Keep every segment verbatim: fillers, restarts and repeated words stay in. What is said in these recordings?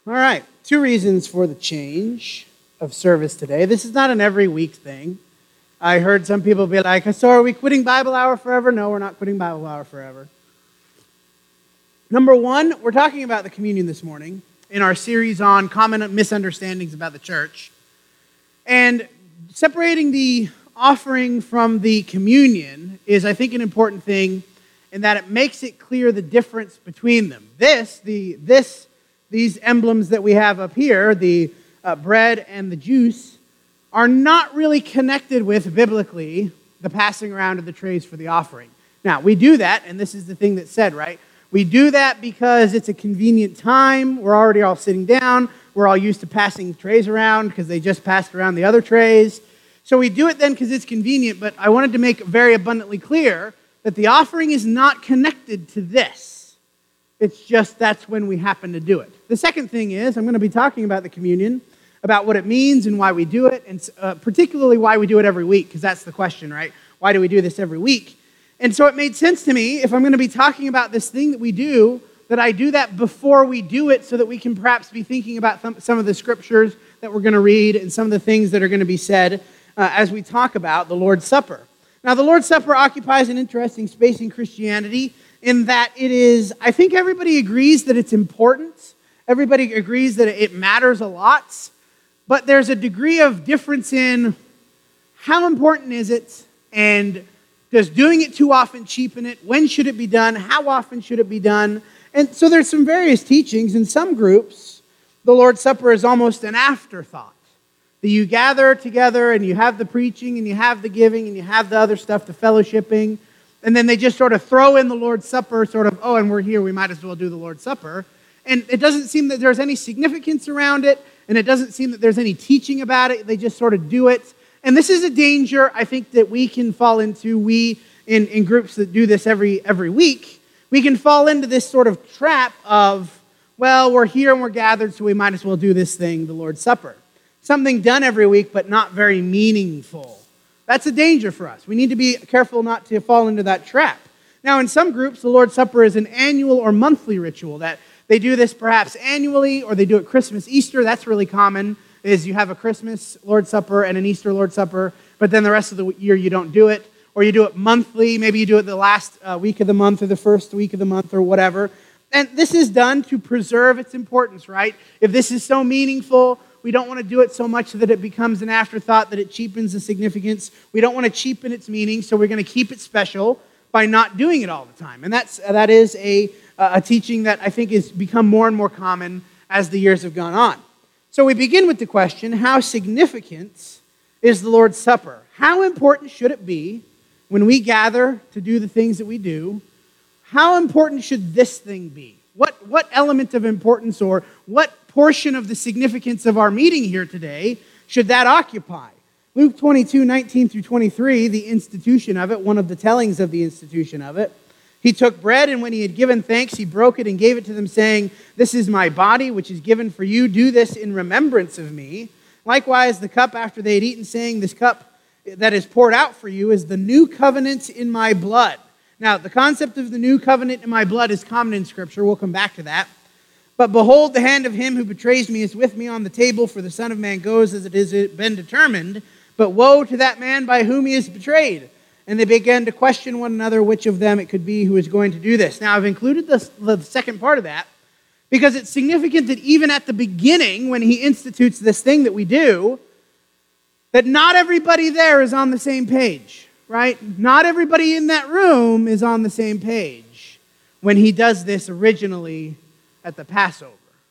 All right, two reasons for the change of service today. This is not an every week thing. I heard some people be like, so are we quitting Bible Hour forever? No, we're not quitting Bible Hour forever. Number one, we're talking about the communion this morning in our series on common misunderstandings about the church. And separating the offering from the communion is, I think, an important thing in that it makes it clear the difference between them. This, the this, these emblems that we have up here, the uh, bread and the juice, are not really connected with, biblically, the passing around of the trays for the offering. Now, we do that, and this is the thing that's said, right? We do that because it's a convenient time. We're already all sitting down. We're all used to passing trays around because they just passed around the other trays. So we do it then because it's convenient, but I wanted to make very abundantly clear that the offering is not connected to this. It's just that's when we happen to do it. The second thing is, I'm going to be talking about the communion, about what it means and why we do it, and uh, particularly why we do it every week, because that's the question, right? Why do we do this every week? And so it made sense to me, if I'm going to be talking about this thing that we do, that I do that before we do it so that we can perhaps be thinking about th- some of the scriptures that we're going to read and some of the things that are going to be said uh, as we talk about the Lord's Supper. Now, the Lord's Supper occupies an interesting space in Christianity in that it is, I think everybody agrees that it's important. Everybody agrees that it matters a lot. But there's a degree of difference in how important is it, and does doing it too often cheapen it? When should it be done? How often should it be done? And so there's some various teachings. In some groups, the Lord's Supper is almost an afterthought. That you gather together and you have the preaching and you have the giving and you have the other stuff, the fellowshipping, and then they just sort of throw in the Lord's Supper, sort of, oh, and we're here, we might as well do the Lord's Supper. And it doesn't seem that there's any significance around it, and it doesn't seem that there's any teaching about it. They just sort of do it. And this is a danger, I think, that we can fall into. We, in, in groups that do this every every week, we can fall into this sort of trap of, well, we're here and we're gathered, so we might as well do this thing, the Lord's Supper. Something done every week, but not very meaningful. That's a danger for us. We need to be careful not to fall into that trap. Now, in some groups, the Lord's Supper is an annual or monthly ritual that they do this perhaps annually, or they do it Christmas, Easter. That's really common, is you have a Christmas Lord's Supper and an Easter Lord's Supper, but then the rest of the year you don't do it. Or you do it monthly. Maybe you do it the last uh, week of the month or the first week of the month or whatever. And this is done to preserve its importance, right? If this is so meaningful, we don't want to do it so much that it becomes an afterthought, that it cheapens the significance. We don't want to cheapen its meaning, so we're going to keep it special by not doing it all the time. And that's that is a, a teaching that I think has become more and more common as the years have gone on. So we begin with the question, how significant is the Lord's Supper? How important should it be when we gather to do the things that we do? How important should this thing be? What, what element of importance or what portion of the significance of our meeting here today should that occupy? Luke twenty-two, nineteen through twenty-three, the institution of it, one of the tellings of the institution of it. He took bread, and when he had given thanks, he broke it and gave it to them, saying, "This is my body, which is given for you. Do this in remembrance of me." Likewise, the cup after they had eaten, saying, "This cup that is poured out for you is the new covenant in my blood." Now, the concept of the new covenant in my blood is common in Scripture. We'll come back to that. "But behold, the hand of him who betrays me is with me on the table, for the Son of Man goes as it has been determined. But woe to that man by whom he is betrayed." And they began to question one another which of them it could be who is going to do this. Now, I've included the, the second part of that because it's significant that even at the beginning, when he institutes this thing that we do, that not everybody there is on the same page, right? Not everybody in that room is on the same page when he does this originally at the Passover.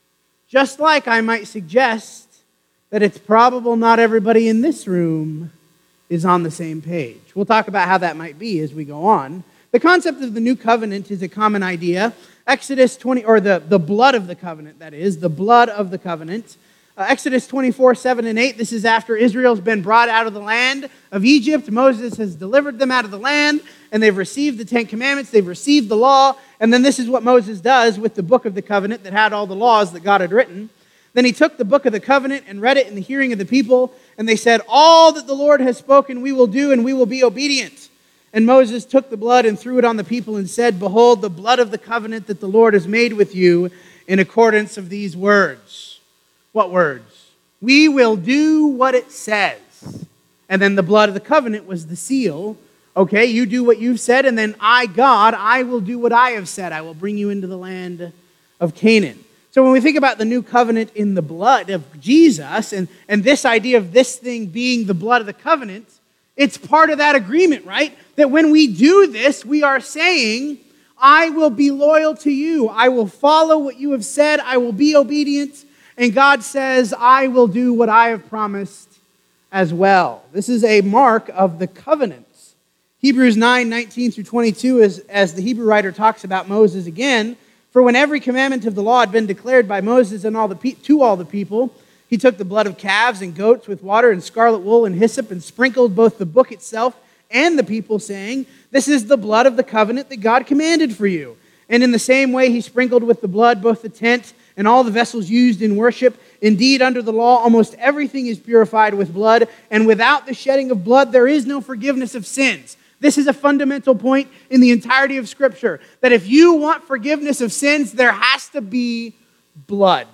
Just like I might suggest that it's probable not everybody in this room is on the same page. We'll talk about how that might be as we go on. The concept of the new covenant is a common idea. Exodus twenty, or the, the blood of the covenant, that is, the blood of the covenant. Uh, Exodus twenty-four, seven and eight, this is after Israel's been brought out of the land of Egypt. Moses has delivered them out of the land, and they've received the Ten Commandments, they've received the law, and then this is what Moses does with the book of the covenant that had all the laws that God had written. Then he took the book of the covenant and read it in the hearing of the people, and they said, "All that the Lord has spoken we will do, and we will be obedient." And Moses took the blood and threw it on the people and said, "Behold, the blood of the covenant that the Lord has made with you." in accordance of these words. What words? We will do what it says. And then the blood of the covenant was the seal. Okay, you do what you've said, and then I, God, I will do what I have said. I will bring you into the land of Canaan. So when we think about the new covenant in the blood of Jesus, and, and this idea of this thing being the blood of the covenant, it's part of that agreement, right? That when we do this, we are saying, I will be loyal to you. I will follow what you have said. I will be obedient. And God says, I will do what I have promised as well. This is a mark of the covenant. Hebrews nine, nineteen through twenty-two, is, as the Hebrew writer talks about Moses again, for when every commandment of the law had been declared by Moses and all the pe- to all the people, he took the blood of calves and goats with water and scarlet wool and hyssop and sprinkled both the book itself and the people, saying, this is the blood of the covenant that God commanded for you. And in the same way he sprinkled with the blood both the tent and all the vessels used in worship. Indeed, under the law, almost everything is purified with blood, and without the shedding of blood, there is no forgiveness of sins. This is a fundamental point in the entirety of Scripture, that if you want forgiveness of sins, there has to be blood.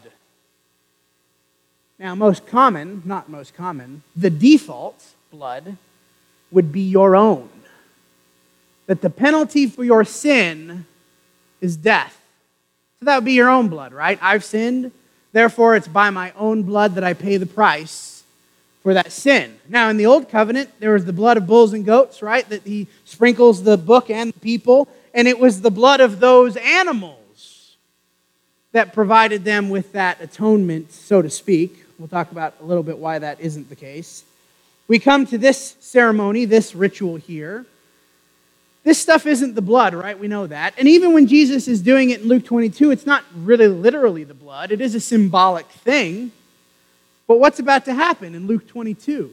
Now, most common, not most common, the default blood would be your own. That the penalty for your sin is death. So that would be your own blood, right? I've sinned, therefore it's by my own blood that I pay the price for that sin. Now, in the Old Covenant, there was the blood of bulls and goats, right? That he sprinkles the book and the people, and it was the blood of those animals that provided them with that atonement, so to speak. We'll talk about a little bit why that isn't the case. We come to this ceremony, this ritual here. This stuff isn't the blood, right? We know that. And even when Jesus is doing it in Luke twenty-two, it's not really literally the blood. It is a symbolic thing. But what's about to happen in Luke twenty-two?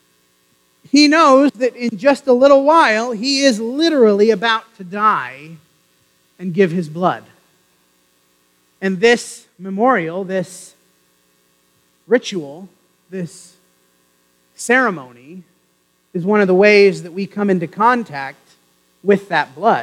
He knows that in just a little while, he is literally about to die and give his blood. And this memorial, this ritual, this ceremony is one of the ways that we come into contact with that blood.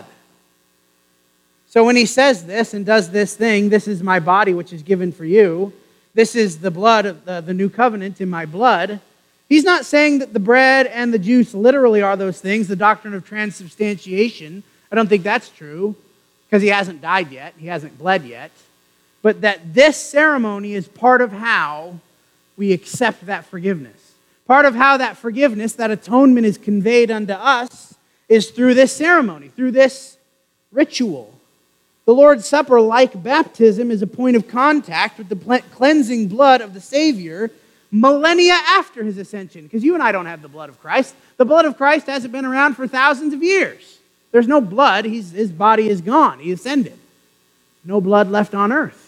So when he says this and does this thing, this is my body which is given for you, this is the blood of the, the new covenant in my blood, he's not saying that the bread and the juice literally are those things, the doctrine of transubstantiation. I don't think that's true because he hasn't died yet, he hasn't bled yet. But that this ceremony is part of how we accept that forgiveness. Part of how that forgiveness, that atonement is conveyed unto us is through this ceremony, through this ritual. The Lord's Supper, like baptism, is a point of contact with the cleansing blood of the Savior millennia after his ascension. Because you and I don't have the blood of Christ. The blood of Christ hasn't been around for thousands of years. There's no blood. He's, his body is gone. He ascended. No blood left on earth.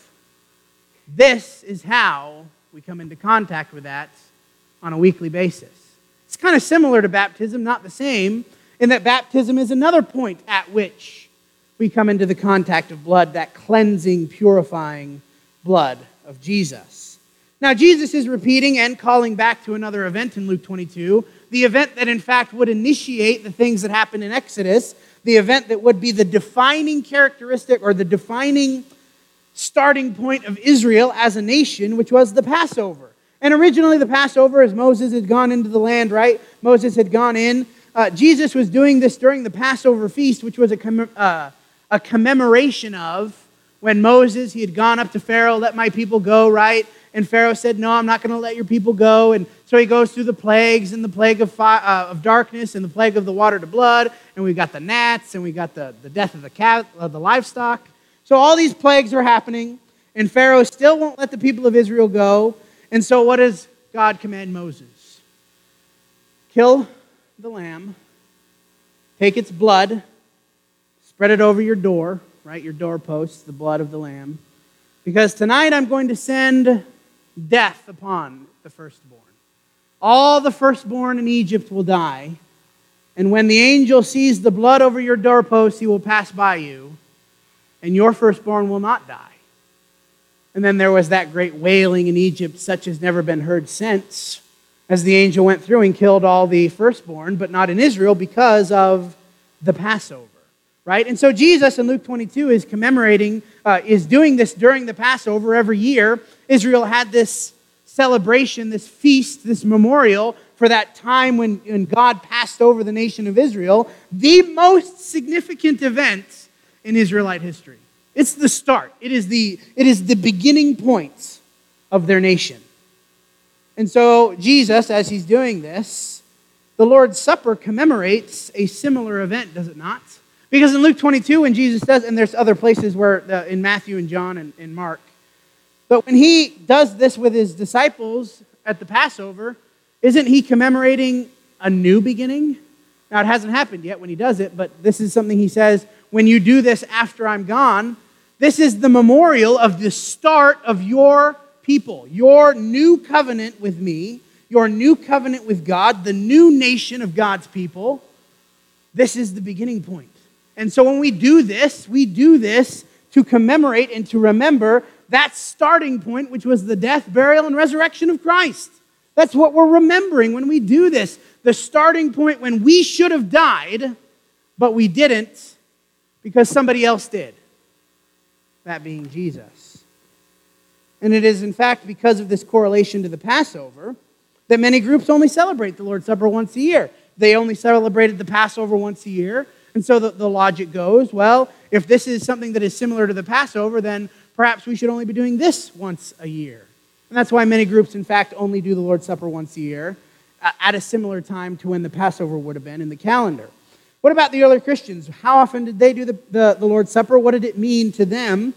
This is how we come into contact with that on a weekly basis. It's kind of similar to baptism, not the same, in that baptism is another point at which we come into the contact of blood, that cleansing, purifying blood of Jesus. Now, Jesus is repeating and calling back to another event in Luke twenty-two, the event that in fact would initiate the things that happened in Exodus, the event that would be the defining characteristic or the defining starting point of Israel as a nation, which was the Passover. And originally the Passover, as Moses had gone into the land, right? Moses had gone in. Uh, Jesus was doing this during the Passover feast, which was a, comm- uh, a commemoration of when Moses, he had gone up to Pharaoh, let my people go, right? And Pharaoh said, no, I'm not going to let your people go. And so he goes through the plagues and the plague of, fi- uh, of darkness and the plague of the water to blood. And we got the gnats and we got the, the death of the, cat, of the livestock. So all these plagues are happening, and Pharaoh still won't let the people of Israel go. And so what does God command Moses? Kill the lamb, take its blood, spread it over your door, right, your doorposts, the blood of the lamb, because tonight I'm going to send death upon the firstborn. All the firstborn in Egypt will die, and when the angel sees the blood over your doorposts, he will pass by you, and your firstborn will not die. And then there was that great wailing in Egypt, such as never been heard since, as the angel went through and killed all the firstborn, but not in Israel because of the Passover. right? And so Jesus in Luke twenty-two is commemorating, uh, is doing this during the Passover every year. Israel had this celebration, this feast, this memorial for that time when, when God passed over the nation of Israel, the most significant event in Israelite history. It's the start. It is the, it is the beginning point of their nation. And so Jesus, as he's doing this, the Lord's Supper commemorates a similar event, does it not? Because in Luke twenty-two, when Jesus does, and there's other places where, uh, in Matthew and John and, and Mark, but when he does this with his disciples at the Passover, isn't he commemorating a new beginning? Now, it hasn't happened yet when he does it, but this is something he says, when you do this after I'm gone, this is the memorial of the start of your people, your new covenant with me, your new covenant with God, the new nation of God's people. This is the beginning point. And so when we do this, we do this to commemorate and to remember that starting point, which was the death, burial, and resurrection of Christ. That's what we're remembering when we do this. The starting point when we should have died, but we didn't because somebody else did. That being Jesus. And it is, in fact, because of this correlation to the Passover that many groups only celebrate the Lord's Supper once a year. They only celebrated the Passover once a year. And so the, the logic goes, well, if this is something that is similar to the Passover, then perhaps we should only be doing this once a year. And that's why many groups, in fact, only do the Lord's Supper once a year uh, at a similar time to when the Passover would have been in the calendar. What about the early Christians? How often did they do the, the, the Lord's Supper? What did it mean to them?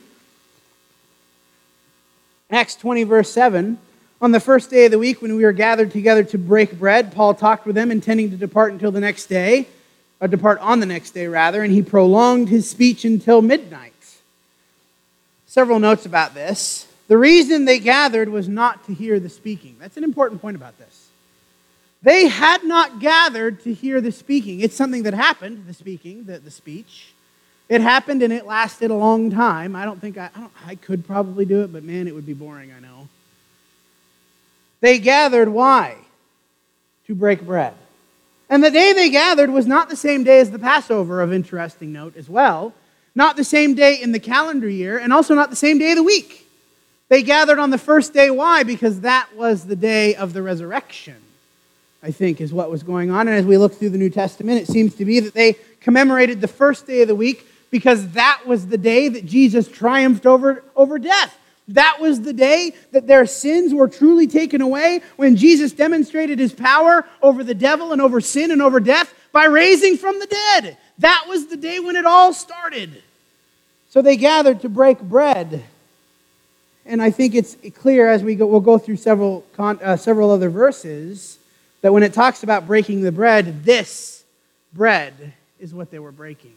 Acts twenty, verse seven. On the first day of the week, when we were gathered together to break bread, Paul talked with them, intending to depart until the next day, or depart on the next day, rather, and he prolonged his speech until midnight. Several notes about this. The reason they gathered was not to hear the speaking. That's an important point about this. They had not gathered to hear the speaking. It's something that happened, the speaking, the, the speech. It happened and it lasted a long time. I don't think I, I, don't, I could probably do it, but man, it would be boring, I know. They gathered, why? To break bread. And the day they gathered was not the same day as the Passover, of interesting note as well. Not the same day in the calendar year, and also not the same day of the week. They gathered on the first day. Why? Because that was the day of the resurrection, I think, is what was going on. And as we look through the New Testament, it seems to be that they commemorated the first day of the week because that was the day that Jesus triumphed over, over death. That was the day that their sins were truly taken away, when Jesus demonstrated his power over the devil and over sin and over death by raising from the dead. That was the day when it all started. So they gathered to break bread. And I think it's clear as we go, we'll go through several, uh, several other verses, that when it talks about breaking the bread, this bread is what they were breaking.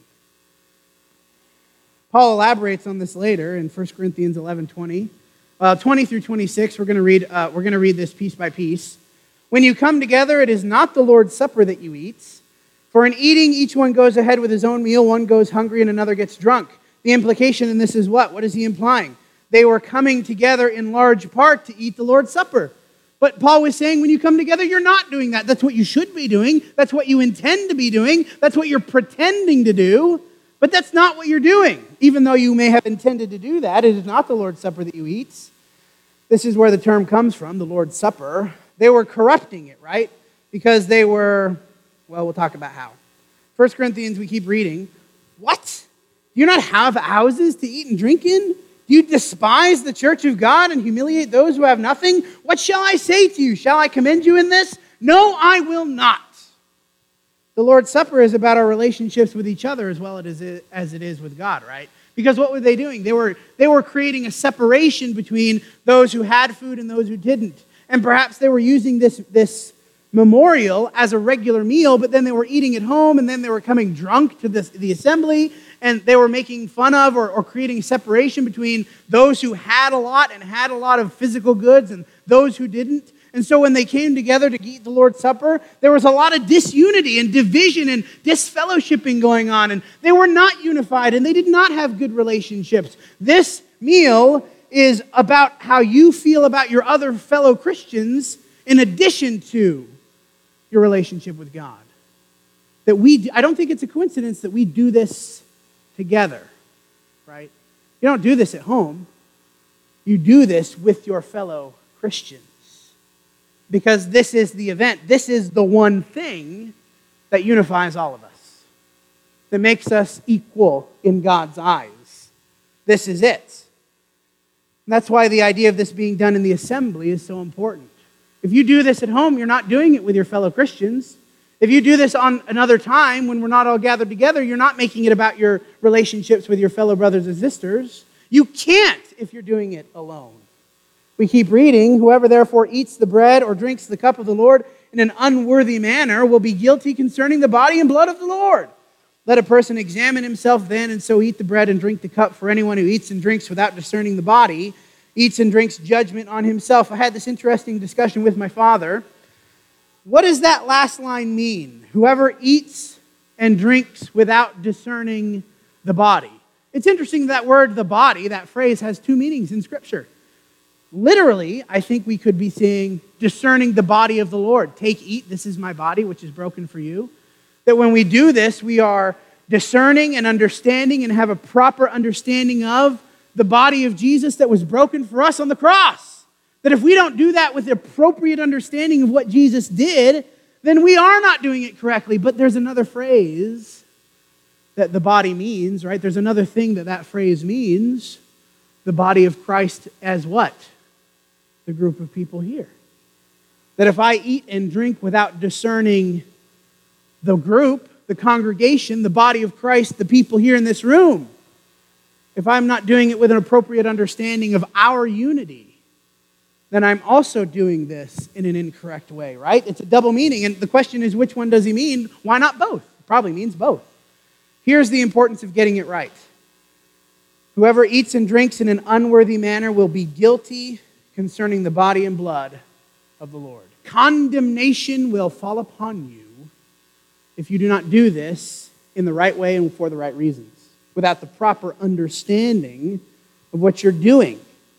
Paul elaborates on this later in First Corinthians eleven twenty. Uh, twenty through twenty-six, we're going to read uh, we're going to read this piece by piece. When you come together, it is not the Lord's Supper that you eat. For in eating, each one goes ahead with his own meal. One goes hungry and another gets drunk. The implication in this is what? What is he implying? They were coming together in large part to eat the Lord's Supper. But Paul was saying when you come together, you're not doing that. That's what you should be doing. That's what you intend to be doing. That's what you're pretending to do. But that's not what you're doing. Even though you may have intended to do that, it is not the Lord's Supper that you eat. This is where the term comes from, the Lord's Supper. They were corrupting it, right? Because they were, well, we'll talk about how. First Corinthians, we keep reading. What? Do you not have houses to eat and drink in? Do you despise the church of God and humiliate those who have nothing? What shall I say to you? Shall I commend you in this? No, I will not. The Lord's Supper is about our relationships with each other as well as it is with God, right? Because what were they doing? They were, they were creating a separation between those who had food and those who didn't. And perhaps they were using this, this memorial as a regular meal, but then they were eating at home, and then they were coming drunk to this, the assembly, and they were making fun of or, or creating separation between those who had a lot and had a lot of physical goods and those who didn't. And so when they came together to eat the Lord's Supper, there was a lot of disunity and division and disfellowshipping going on. And they were not unified, and they did not have good relationships. This meal is about how you feel about your other fellow Christians in addition to your relationship with God. That we, I don't think it's a coincidence that we do this together, right? You don't do this at home. You do this with your fellow Christians. Because this is the event. This is the one thing that unifies all of us, that makes us equal in God's eyes. This is it. And that's why the idea of this being done in the assembly is so important. If you do this at home, you're not doing it with your fellow Christians. If you do this on another time when we're not all gathered together, you're not making it about your relationships with your fellow brothers and sisters. You can't if you're doing it alone. We keep reading, whoever therefore eats the bread or drinks the cup of the Lord in an unworthy manner will be guilty concerning the body and blood of the Lord. Let a person examine himself then, and so eat the bread and drink the cup. For anyone who eats and drinks without discerning the body eats and drinks judgment on himself. I had this interesting discussion with my father. What does that last line mean? Whoever eats and drinks without discerning the body. It's interesting that word, the body, that phrase has two meanings in Scripture. Literally, I think we could be saying discerning the body of the Lord. Take, eat, this is my body, which is broken for you. That when we do this, we are discerning and understanding and have a proper understanding of the body of Jesus that was broken for us on the cross. That if we don't do that with the appropriate understanding of what Jesus did, then we are not doing it correctly. But there's another phrase that the body means, right? There's another thing that that phrase means. The body of Christ as what? The group of people here. That if I eat and drink without discerning the group, the congregation, the body of Christ, the people here in this room, if I'm not doing it with an appropriate understanding of our unity, then I'm also doing this in an incorrect way, right? It's a double meaning, and the question is, which one does he mean? Why not both? It probably means both. Here's the importance of getting it right. Whoever eats and drinks in an unworthy manner will be guilty concerning the body and blood of the Lord. Condemnation will fall upon you if you do not do this in the right way and for the right reasons, without the proper understanding of what you're doing.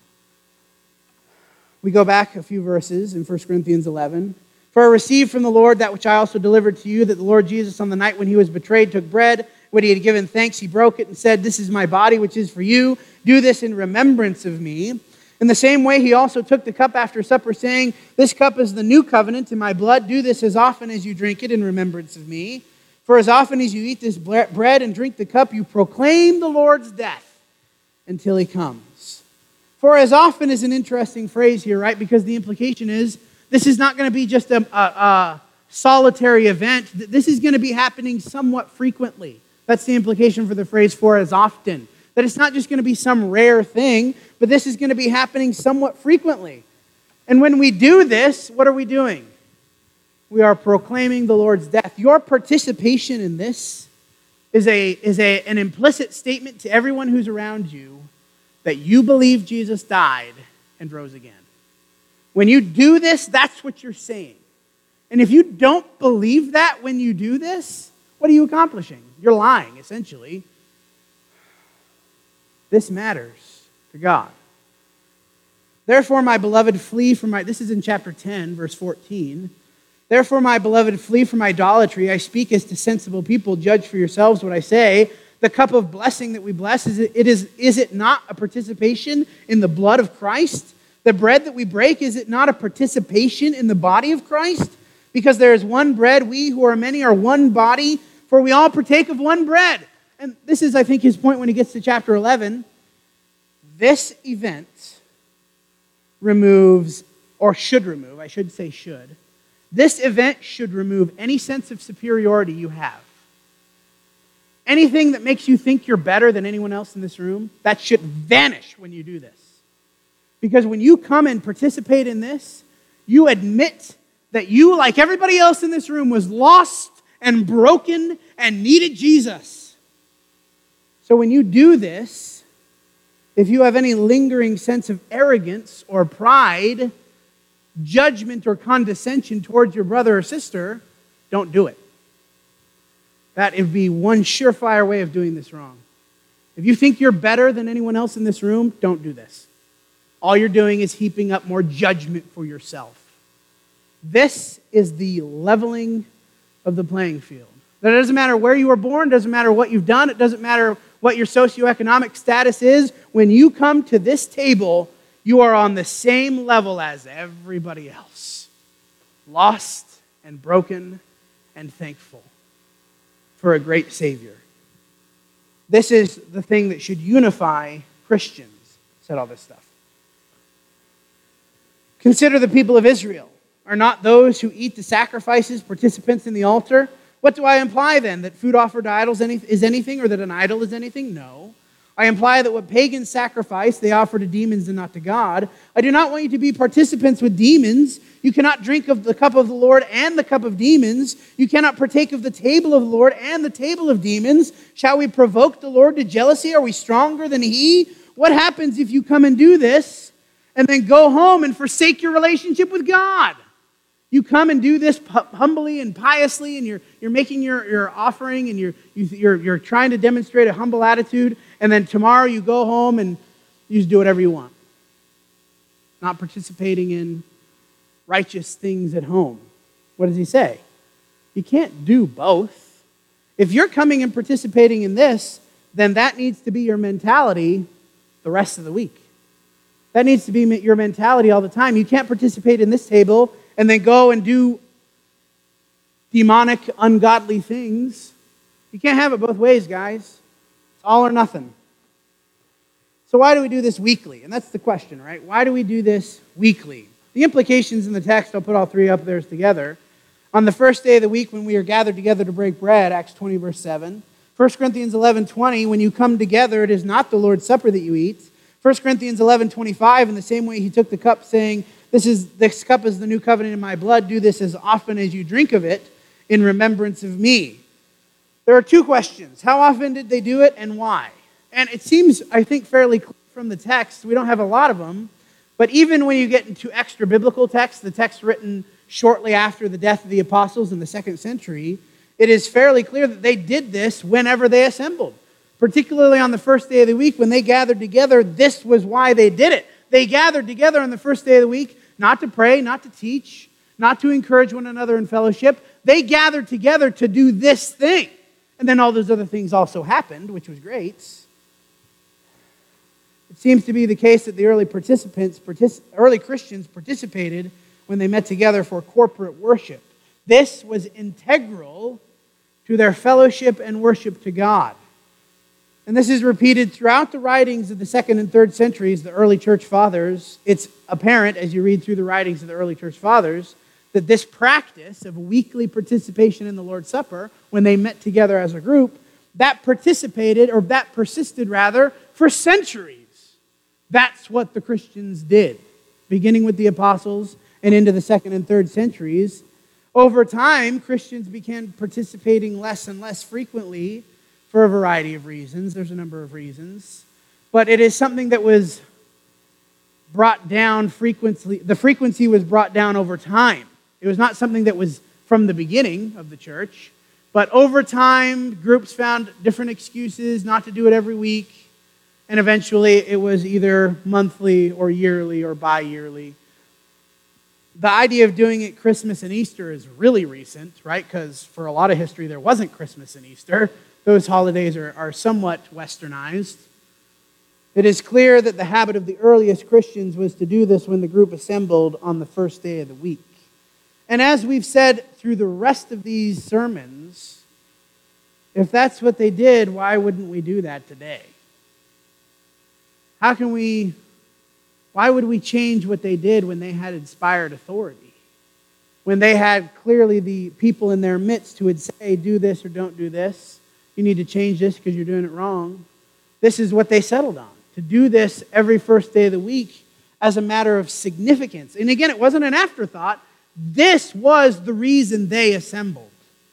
We go back a few verses in First Corinthians eleven. For I received from the Lord that which I also delivered to you, that the Lord Jesus on the night when he was betrayed took bread. When he had given thanks, he broke it and said, "This is my body, which is for you. Do this in remembrance of me." In the same way, he also took the cup after supper, saying, "This cup is the new covenant in my blood. Do this as often as you drink it in remembrance of me. For as often as you eat this bread and drink the cup, you proclaim the Lord's death until he comes." For as often is an interesting phrase here, right? Because the implication is this is not going to be just a, a, a solitary event. This is going to be happening somewhat frequently. That's the implication for the phrase "for as often." That it's not just going to be some rare thing, but this is going to be happening somewhat frequently. And when we do this, what are we doing? We are proclaiming the Lord's death. Your participation in this is, a, is a, an implicit statement to everyone who's around you that you believe Jesus died and rose again. When you do this, that's what you're saying. And if you don't believe that when you do this, what are you accomplishing? You're lying, essentially. This matters to God. Therefore, my beloved, flee from my... This is in chapter ten, verse fourteen. Therefore, my beloved, flee from idolatry. I speak as to sensible people. Judge for yourselves what I say. The cup of blessing that we bless, is it, it is, is it not a participation in the blood of Christ? The bread that we break, is it not a participation in the body of Christ? Because there is one bread, we who are many are one body, for we all partake of one bread. And this is, I think, his point when he gets to chapter eleven. This event removes, or should remove, I should say should, this event should remove any sense of superiority you have. Anything that makes you think you're better than anyone else in this room, that should vanish when you do this. Because when you come and participate in this, you admit that you, like everybody else in this room, was lost and broken and needed Jesus. So when you do this, if you have any lingering sense of arrogance or pride, judgment or condescension towards your brother or sister, don't do it. That would be one surefire way of doing this wrong. If you think you're better than anyone else in this room, don't do this. All you're doing is heaping up more judgment for yourself. This is the leveling of the playing field. That it doesn't matter where you were born, it doesn't matter what you've done, it doesn't matter what your socioeconomic status is, when you come to this table, you are on the same level as everybody else. Lost and broken and thankful for a great Savior. This is the thing that should unify Christians, said all this stuff. Consider the people of Israel. Are not those who eat the sacrifices participants in the altar? What do I imply then? That food offered to idols is anything, or that an idol is anything? No. I imply that what pagans sacrifice, they offer to demons and not to God. I do not want you to be participants with demons. You cannot drink of the cup of the Lord and the cup of demons. You cannot partake of the table of the Lord and the table of demons. Shall we provoke the Lord to jealousy? Are we stronger than He? What happens if you come and do this and then go home and forsake your relationship with God? You come and do this humbly and piously, and you're, you're making your, your offering, and you're, you're, you're trying to demonstrate a humble attitude, and then tomorrow you go home and you just do whatever you want. Not participating in righteous things at home. What does he say? You can't do both. If you're coming and participating in this, then that needs to be your mentality the rest of the week. That needs to be your mentality all the time. You can't participate in this table and then go and do demonic, ungodly things. You can't have it both ways, guys. It's all or nothing. So why do we do this weekly? And that's the question, right? Why do we do this weekly? The implications in the text, I'll put all three up there together. On the first day of the week when we are gathered together to break bread, Acts twenty, verse seven. First Corinthians eleven, twenty, when you come together, it is not the Lord's Supper that you eat. First Corinthians eleven, twenty-five, in the same way he took the cup, saying, This is this cup is the new covenant in my blood. Do this as often as you drink of it in remembrance of me. There are two questions. How often did they do it and why? And it seems, I think, fairly clear from the text. We don't have a lot of them. But even when you get into extra biblical texts, the text written shortly after the death of the apostles in the second century, it is fairly clear that they did this whenever they assembled. Particularly on the first day of the week when they gathered together, this was why they did it. They gathered together on the first day of the week not to pray, not to teach, not to encourage one another in fellowship. They gathered together to do this thing. And then all those other things also happened, which was great. It seems to be the case that the early participants, partic- early Christians participated when they met together for corporate worship. This was integral to their fellowship and worship to God. And this is repeated throughout the writings of the second and third centuries, the early church fathers. It's apparent as you read through the writings of the early church fathers that this practice of weekly participation in the Lord's Supper, when they met together as a group, that participated, or that persisted rather, for centuries. That's what the Christians did, beginning with the apostles and into the second and third centuries. Over time, Christians began participating less and less frequently for a variety of reasons. There's a number of reasons. But it is something that was brought down frequently. The frequency was brought down over time. It was not something that was from the beginning of the church. But over time, groups found different excuses not to do it every week. And eventually, it was either monthly or yearly or bi-yearly. The idea of doing it Christmas and Easter is really recent, right? Because for a lot of history, there wasn't Christmas and Easter. Those holidays are, are somewhat westernized. It is clear that the habit of the earliest Christians was to do this when the group assembled on the first day of the week. And as we've said through the rest of these sermons, if that's what they did, why wouldn't we do that today? How can we, why would we change what they did when they had inspired authority? When they had clearly the people in their midst who would say, do this or don't do this. You need to change this because you're doing it wrong. This is what they settled on, to do this every first day of the week as a matter of significance. And again, it wasn't an afterthought. This was the reason they assembled.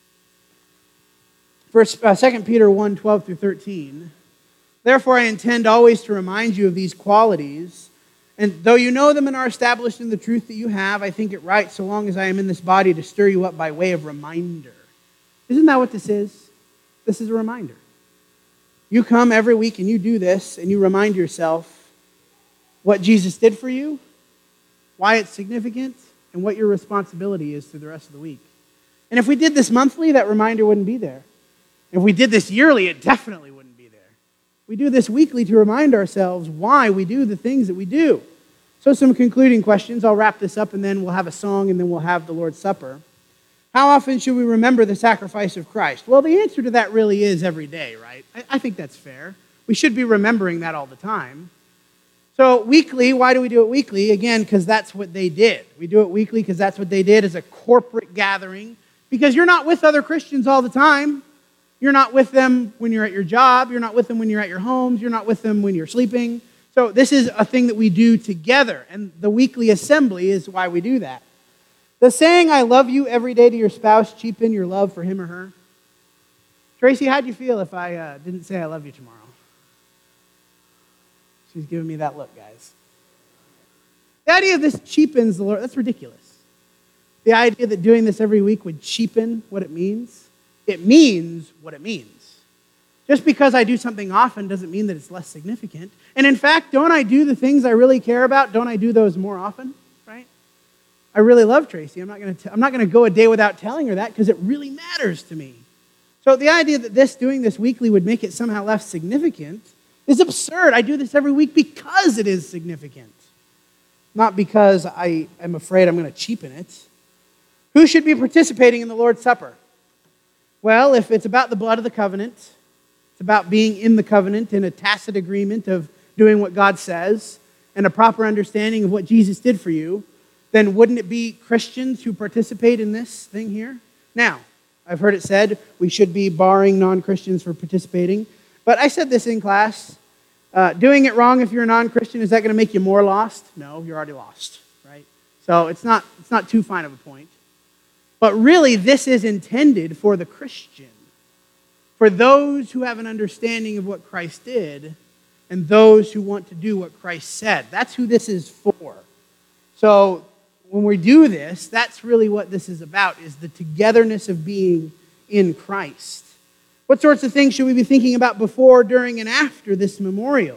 First, uh, Second Peter one, twelve through thirteen. Therefore, I intend always to remind you of these qualities. And though you know them and are established in the truth that you have, I think it right, so long as I am in this body, to stir you up by way of reminder. Isn't that what this is? This is a reminder. You come every week and you do this, and you remind yourself what Jesus did for you, why it's significant, and what your responsibility is through the rest of the week. And if we did this monthly, that reminder wouldn't be there. If we did this yearly, it definitely wouldn't be there. We do this weekly to remind ourselves why we do the things that we do. So some concluding questions. I'll wrap this up and then we'll have a song and then we'll have the Lord's Supper. How often should we remember the sacrifice of Christ? Well, the answer to that really is every day, right? I, I think that's fair. We should be remembering that all the time. So weekly, why do we do it weekly? Again, because that's what they did. We do it weekly because that's what they did as a corporate gathering. Because you're not with other Christians all the time. You're not with them when you're at your job. You're not with them when you're at your homes. You're not with them when you're sleeping. So this is a thing that we do together. And the weekly assembly is why we do that. Does saying I love you every day to your spouse cheapen your love for him or her? Tracy, how'd you feel if I uh, didn't say I love you tomorrow? She's giving me that look, guys. The idea of this cheapens the Lord, that's ridiculous. The idea that doing this every week would cheapen what it means, it means what it means. Just because I do something often doesn't mean that it's less significant. And in fact, don't I do the things I really care about? Don't I do those more often? Right? I really love Tracy. I'm not going to I'm not going to go a day without telling her that because it really matters to me. So the idea that this doing this weekly would make it somehow less significant is absurd. I do this every week because it is significant, not because I am afraid I'm going to cheapen it. Who should be participating in the Lord's Supper? Well, if it's about the blood of the covenant, it's about being in the covenant in a tacit agreement of doing what God says and a proper understanding of what Jesus did for you, then wouldn't it be Christians who participate in this thing here? Now, I've heard it said we should be barring non-Christians for participating, but I said this in class. Uh, doing it wrong if you're a non-Christian, is that going to make you more lost? No, you're already lost, right? So it's not, it's not too fine of a point. But really, this is intended for the Christian, for those who have an understanding of what Christ did and those who want to do what Christ said. That's who this is for. So when we do this, that's really what this is about, is the togetherness of being in Christ. What sorts of things should we be thinking about before, during, and after this memorial?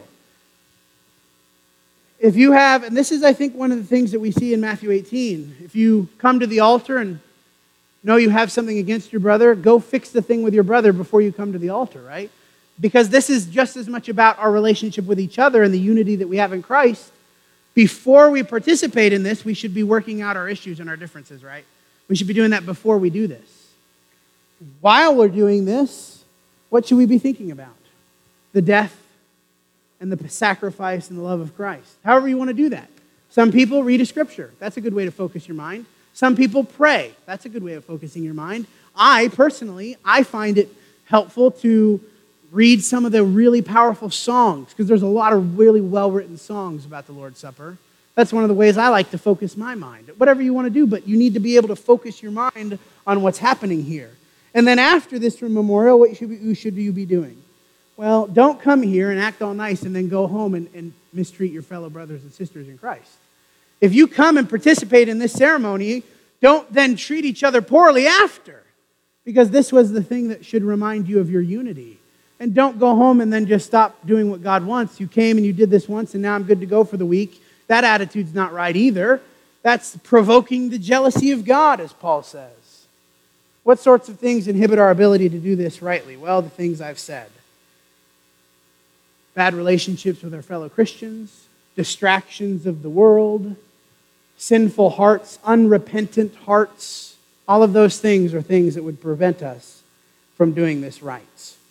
If you have, and this is, I think, one of the things that we see in Matthew eighteen, if you come to the altar and know you have something against your brother, go fix the thing with your brother before you come to the altar, right? Because this is just as much about our relationship with each other and the unity that we have in Christ. Before we participate in this, we should be working out our issues and our differences, right? We should be doing that before we do this. While we're doing this, what should we be thinking about? The death and the sacrifice and the love of Christ. However you want to do that. Some people read a scripture. That's a good way to focus your mind. Some people pray. That's a good way of focusing your mind. I, personally, I find it helpful to read some of the really powerful songs because there's a lot of really well-written songs about the Lord's Supper. That's one of the ways I like to focus my mind. Whatever you want to do, but you need to be able to focus your mind on what's happening here. And then after this memorial, what should, we, should you be doing? Well, don't come here and act all nice and then go home and, and mistreat your fellow brothers and sisters in Christ. If you come and participate in this ceremony, don't then treat each other poorly after, because this was the thing that should remind you of your unity. And don't go home and then just stop doing what God wants. You came and you did this once and now I'm good to go for the week. That attitude's not right either. That's provoking the jealousy of God, as Paul says. What sorts of things inhibit our ability to do this rightly? Well, the things I've said. Bad relationships with our fellow Christians, distractions of the world, sinful hearts, unrepentant hearts. All of those things are things that would prevent us from doing this right.